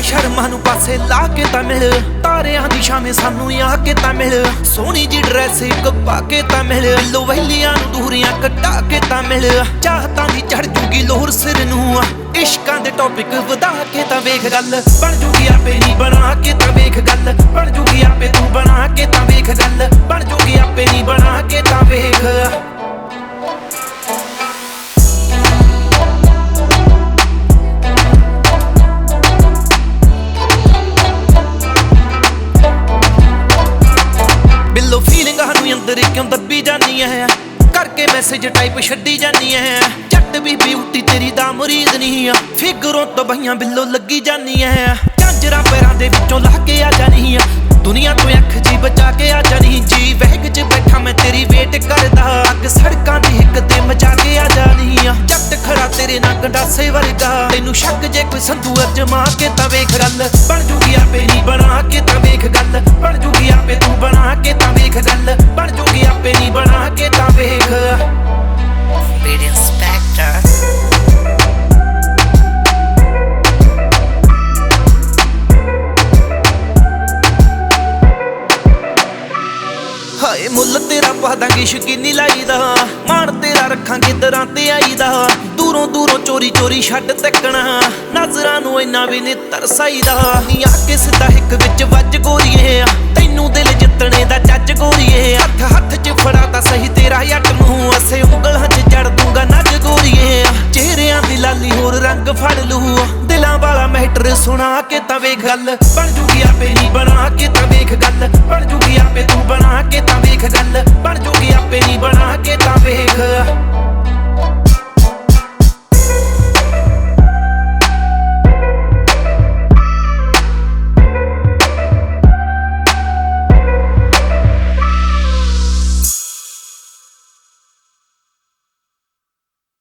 ਸ਼ਰਮਾਂ ਨੂੰ ਪਾਸੇ ਲਾ ਕੇ ਤਾਂ ਮਿਲ, ਤਾਰਿਆਂ ਦੀ ਛਾਵੇਂ ਸਾਨੂੰ ਆ ਕੇ ਤਾਂ ਮਿਲ, ਸੋਹਣੀ ਜੀ ਡਰੈਸ ਇੱਕ ਪਾ ਕੇ ਤਾਂ ਮਿਲ, ਲੋਵੈਲੀਆਂ ਨੂੰ ਦੂਰੀਆਂ ਕਟਾ ਕੇ ਤਾਂ ਮਿਲ, ਚਾਹਤਾਂ ਦੀ ਚੜ ਜੂਗੀ ਲੋਰ ਸਿਰ ਨੂੰ, ਇਸ਼ਕਾਂ ਦੇ ਟੌਪਿਕ ਵਧਾ ਕੇ ਤਾਂ ਵੇਖ ਗੱਲ, ਬਣ ਜੂਗੀ ਆਪੇ ਨਹੀਂ ਬਣਾ ਕੇ ਤਾਂ ਵੇਖ ਗੱਲ, ਬਣ ਜੂਗੀ ਆਪੇ ਤੂੰ ਬਣਾ ਕੇ ਤਾਂ ਵੇਖ ਗੱਲ, ਬਣ ਜੂਗੀ ਆਪੇ ਨਹੀਂ ਬਣਾ ਕੇ ਤਾਂ ਵੇਖ। ਬਿੱਲੋ ਫੀਲਿੰਗਾਂ ਨੂੰ ਅੰਦਰ ਕਿਉਂ ਦੱਬੀ ਜਾਨੀ ਐ, ਕਰਕੇ ਮੈਸੇਜ ਟਾਈਪ ਛੱਡੀ ਜਾਨੀ ਐ, ਜੱਟ ਵੀ ਬਿਊਟੀ ਤੇਰੀ ਦਾ ਮੁਰੀਦ ਨਹੀਂ ਆ, ਫਿਗਰੋਂ ਤੋਂ ਬਈਆਂ ਬਿੱਲੋ ਲੱਗੀ ਜਾਨੀ ਐ, ਝਾਂਜਰਾਂ ਪੈਰਾਂ ਦੇ ਵਿੱਚੋਂ ਲਾ ਕੇ ਆ ਜਾਨੀ ਆ, ਦੁਨੀਆ ਤੋਂ ਅੱਖ ਜੀ ਬਚਾ ਕੇ ਆ ਜਾਨੀ, ਜੀ ਵਹਿਗ ਚ ਬੈਠਾ ਮੈਂ ਤੇਰੀ ਵੇਟ ਕਰਦਾ, ਅੱਗ ਸੜਕਾਂ ਦੀ ਹਿੱਕ ਤੇ ਮਚਾ ਕੇ ਆ ਜਾਨੀ ਆ, ਜੱਟ ਖੜਾ ਤੇਰੇ ਨਾਲ ਗੰਡਾਸੇ ਵਰਗਾ, ਤੈਨੂੰ ਸ਼ੱਕ ਜੇ ਕੋਈ ਸੰਧੂ ਅਜਮਾ ਕੇ ਤਾਂ ਵੇਖ ਗੱਲ, ਬਣ ਜੂਗੀ ਆਪੇ ਨਹੀਂ ਬਣਾ ਕੇ ਤਾਂ ਵੇਖ ਗੱਲ, ਬਣ ਜੂਗੀ ਆਪੇ ਤੂੰ ਬਣਾ ਕੇ ਤਾਂ ਵੇਖ ਗੱਲ, ਬਣ ਜੂਗੀ ਆਪੇ ਨਹੀਂ ਬਣਾ ਕੇ ਤਾਂ ਵੇਖ। Beat Inspector. ਹਾਏ ਮੁੱਲ ਤੇਰਾ ਪਾ ਦਾਂਗੇ ਸ਼ਕੀਨੀ ਲਾਈਦਾ, ਮਾਣ ਤੇਰਾ ਰੱਖਾਂਗੇ ਦਰਾਂ ਤੇ ਆਈਦਾ, ਦੂਰੋਂ ਦੂਰੋਂ ਚੋਰੀ ਚੋਰੀ ਛੱਡ ਤੱਕਣਾ, ਨਜ਼ਰਾਂ ਨੂੰ ਇੰਨਾ ਵੀ ਨੀ ਤਰਸਾਈਦਾ, ਨੀ ਆ ਕੇ ਸਿੱਧਾ ਹਿੱਕ ਵਿੱਚ ਵੱਜ ਗੋਰੀਏ, ਤੈਨੂੰ ਦਿਲ ਜਿੱਤਣੇ ਦਾ ਜੱਜ ਗੋਰੀਏ, ਹੱਥ ਹੱਥ ਚ ਫੜਾ ਤਾਂ ਸਹੀ ਤੇਰਾ ਜੱਟ ਮੂੰਹ, ਅਸੇ ਉਂਗਲਾਂ ਚ ਜੜ ਦੂੰਗਾ ਨੱਜ ਗੋਰੀਏ, ਚਿਹਰਿਆਂ ਦੀ ਲਾਲੀ ਹੋਰ ਰੰਗ ਫੜ ਲੂ, ਦਿਲਾਂ ਵਾਲਾ ਮੈਟਰ ਸੁਣਾ ਕੇ ਤਾਂ ਵੇਖ ਗੱਲ, ਬਣ ਜੂਗੀ ਆਪੇ ਨਹੀਂ ਬਣਾ ਕੇ